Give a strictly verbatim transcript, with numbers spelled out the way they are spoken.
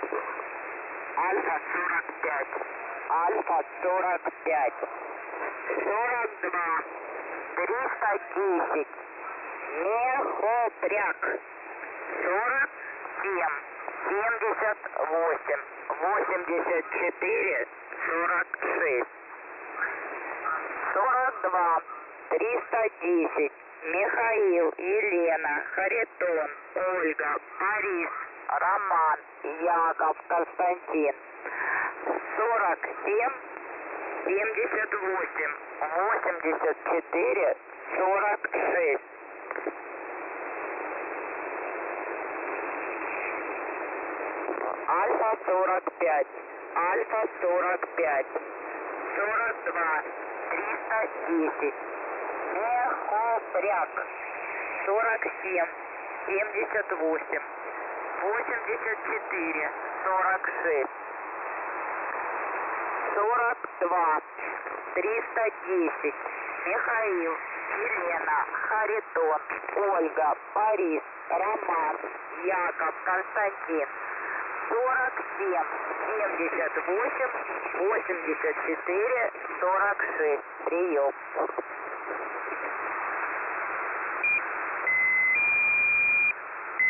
Альфа сорок пять. Альфа сорок пять. сорок два. триста десять. Мехопряг. сорок семь. семьдесят восемь. восемьдесят четыре. сорок шесть. сорок два. триста десять. Михаил, Елена, Харитон, Ольга, Борис, Роман, Яков, Константин. сорок семь. семьдесят восемь. восемьдесят четыре. сорок шесть. Альфа сорок пять. Альфа сорок пять. сорок два. триста десять. Мехопряг. сорок семь. семьдесят восемь. восемьдесят четыре. сорок шесть. сорок два. триста десять. Михаил, Елена, Харитон, Ольга, Борис, Роман, Яков, Константин. сорок семь. семьдесят восемь. восемьдесят четыре. сорок шесть. Прием.